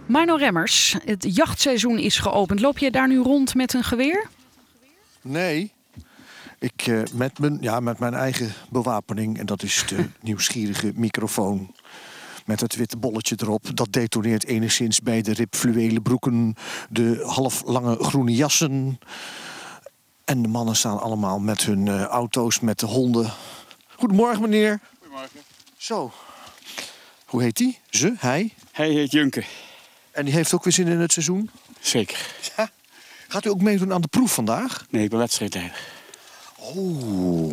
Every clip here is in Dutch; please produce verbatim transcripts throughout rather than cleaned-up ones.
Marno Remmers, het jachtseizoen is geopend. Loop je daar nu rond met een geweer? Nee, ik, uh, met, mijn, ja, met mijn eigen bewapening. En dat is de nieuwsgierige microfoon met het witte bolletje erop. Dat detoneert enigszins bij de ribfluwelen broeken, de halflange groene jassen. En de mannen staan allemaal met hun uh, auto's, met de honden. Goedemorgen, meneer. Goedemorgen. Zo. Hoe heet die? Ze? Hij? Hij heet Junke. En die heeft ook weer zin in het seizoen? Zeker. Ja. Gaat u ook meedoen aan de proef vandaag? Nee, ik ben wedstrijdleider. Oh.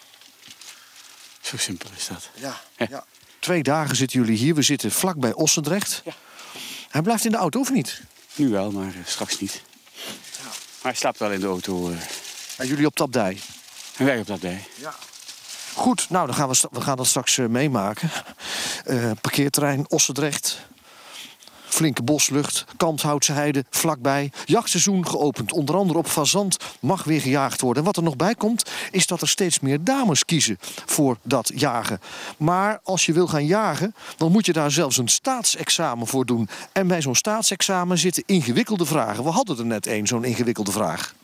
Zo simpel is dat. Ja, ja. Twee dagen zitten jullie hier. We zitten vlakbij Ossendrecht. Ja. Hij blijft in de auto, of niet? Nu wel, maar uh, straks niet. Ja. Maar hij slaapt wel in de auto. Uh... En jullie op Tapdij? En wij op dat bij. Ja. Goed, nou dan gaan we, we gaan dat straks uh, meemaken. Uh, parkeerterrein Ossendrecht. Flinke boslucht, Kanthoutse heide, vlakbij. Jachtseizoen geopend, onder andere op fazant mag weer gejaagd worden. En wat er nog bij komt, is dat er steeds meer dames kiezen voor dat jagen. Maar als je wil gaan jagen, dan moet je daar zelfs een staatsexamen voor doen. En bij zo'n staatsexamen zitten ingewikkelde vragen. We hadden er net één, zo'n ingewikkelde vraag.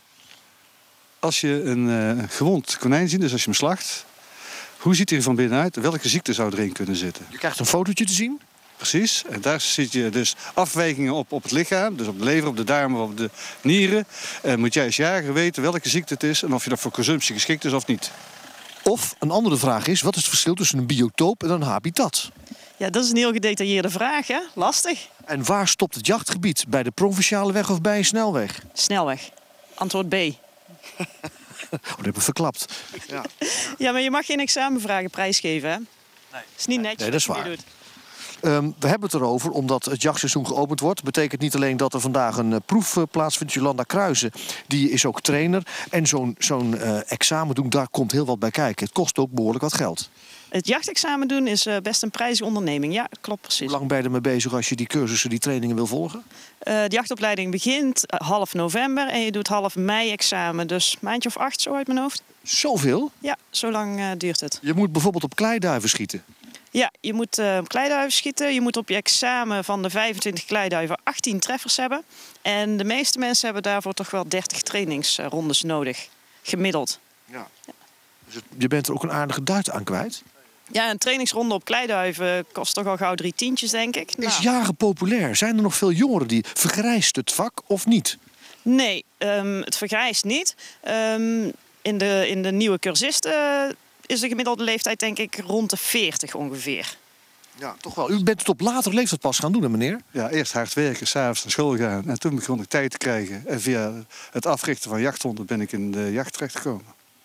Als je een uh, gewond konijn ziet, dus als je hem slacht, hoe ziet hij er van binnenuit? Welke ziekte zou erin kunnen zitten? Je krijgt een fotootje te zien. Precies, en daar zie je dus afwijkingen op, op het lichaam. Dus op de lever, op de darmen, op de nieren. En moet jij als jager weten welke ziekte het is en of je dat voor consumptie geschikt is of niet. Of een andere vraag is, wat is het verschil tussen een biotoop en een habitat? Ja, dat is een heel gedetailleerde vraag, hè? Lastig. En waar stopt het jachtgebied? Bij de provinciale weg of bij een snelweg? Snelweg. Antwoord B. Oh, dat hebben we verklapt. Ja. Ja, maar je mag geen examenvragen prijsgeven, hè? Nee. Dat is niet netjes. Nee, dat is wat je waar. doet. Um, we hebben het erover omdat het jachtseizoen geopend wordt. Dat betekent niet alleen dat er vandaag een uh, proef uh, plaatsvindt. Jolanda Kruijzen, die is ook trainer. En zo'n zo'n uh, examen doen, daar komt heel wat bij kijken. Het kost ook behoorlijk wat geld. Het jachtexamen doen is uh, best een prijzige onderneming. Ja, klopt precies. Hoe lang ben je ermee bezig als je die cursussen, die trainingen wil volgen? Uh, de jachtopleiding begint uh, half november en je doet half mei examen. Dus maandje of acht zo uit mijn hoofd. Zoveel? Ja, zo lang uh, duurt het. Je moet bijvoorbeeld op kleiduiven schieten. Ja, je moet uh, kleiduiven schieten. Je moet op je examen van de vijfentwintig kleiduiven achttien treffers hebben. En de meeste mensen hebben daarvoor toch wel dertig trainingsrondes nodig. Gemiddeld. Ja. Ja. Dus het, je bent er ook een aardige duit aan kwijt. Ja, een trainingsronde op kleiduiven kost toch al gauw drie tientjes, denk ik. Is Nou. jagen populair? Zijn er nog veel jongeren die vergrijst het vak of niet? Nee, um, het vergrijst niet. Um, in, de, in de nieuwe cursisten is de gemiddelde leeftijd denk ik rond de veertig ongeveer. Ja, toch wel. U bent het op latere leeftijd pas gaan doen, hè, meneer? Ja, eerst hard werken, s'avonds naar school gaan. En toen begon ik tijd te krijgen. En via het africhten van jachthonden ben ik in de jacht terechtgekomen.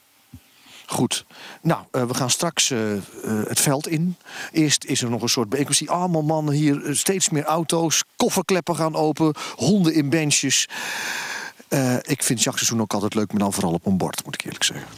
Goed. Nou, uh, we gaan straks uh, uh, het veld in. Eerst is er nog een soort bijeenkomst. Ik zie allemaal mannen hier, uh, steeds meer auto's. Kofferkleppen gaan open. Honden in benches. Uh, ik vind jachtseizoen ook altijd leuk, maar dan vooral op een bord, moet ik eerlijk zeggen.